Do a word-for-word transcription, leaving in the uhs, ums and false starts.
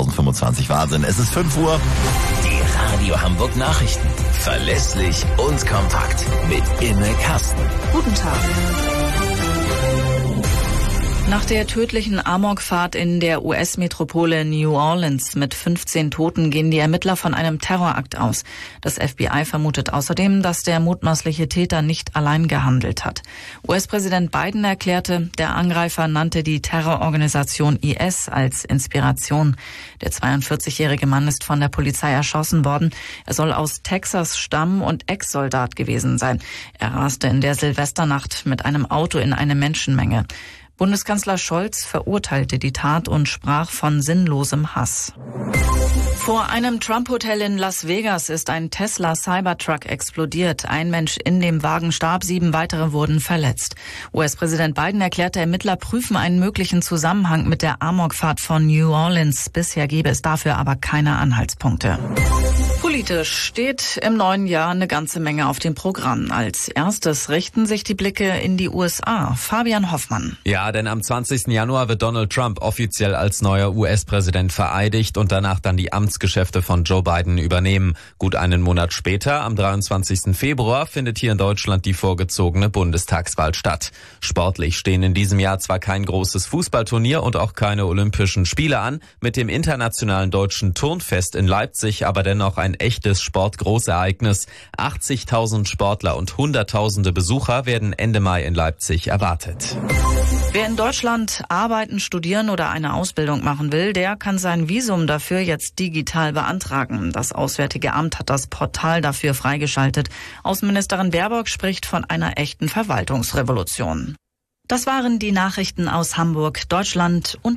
zweitausendfünfundzwanzig. Wahnsinn. Es ist fünf Uhr. Die Radio Hamburg Nachrichten. Verlässlich und kompakt. Mit Imme Kasten. Guten Tag. Nach der tödlichen Amokfahrt in der U S-Metropole New Orleans mit fünfzehn Toten gehen die Ermittler von einem Terrorakt aus. Das F B I vermutet außerdem, dass der mutmaßliche Täter nicht allein gehandelt hat. U S-Präsident Biden erklärte, der Angreifer nannte die Terrororganisation I S als Inspiration. Der zweiundvierzigjährige Mann ist von der Polizei erschossen worden. Er soll aus Texas stammen und Ex-Soldat gewesen sein. Er raste in der Silvesternacht mit einem Auto in eine Menschenmenge. Bundeskanzler Scholz verurteilte die Tat und sprach von sinnlosem Hass. Vor einem Trump-Hotel in Las Vegas ist ein Tesla Cybertruck explodiert. Ein Mensch in dem Wagen starb, sieben weitere wurden verletzt. U S-Präsident Biden erklärte, Ermittler prüfen einen möglichen Zusammenhang mit der Amokfahrt von New Orleans. Bisher gebe es dafür aber keine Anhaltspunkte. Politisch steht im neuen Jahr eine ganze Menge auf dem Programm. Als erstes richten sich die Blicke in die U S A. Fabian Hoffmann. Ja, denn am zwanzigsten Januar wird Donald Trump offiziell als neuer U S-Präsident vereidigt und danach dann die Amtsgeschäfte von Joe Biden übernehmen. Gut einen Monat später, am dreiundzwanzigsten Februar, findet hier in Deutschland die vorgezogene Bundestagswahl statt. Sportlich stehen in diesem Jahr zwar kein großes Fußballturnier und auch keine Olympischen Spiele an, mit dem internationalen deutschen Turnfest in Leipzig aber dennoch ein echtes Sportgroßereignis. achtzigtausend Sportler und Hunderttausende Besucher werden Ende Mai in Leipzig erwartet. Wer in Deutschland arbeiten, studieren oder eine Ausbildung machen will, der kann sein Visum dafür jetzt digital beantragen. Das Auswärtige Amt hat das Portal dafür freigeschaltet. Außenministerin Baerbock spricht von einer echten Verwaltungsrevolution. Das waren die Nachrichten aus Hamburg, Deutschland und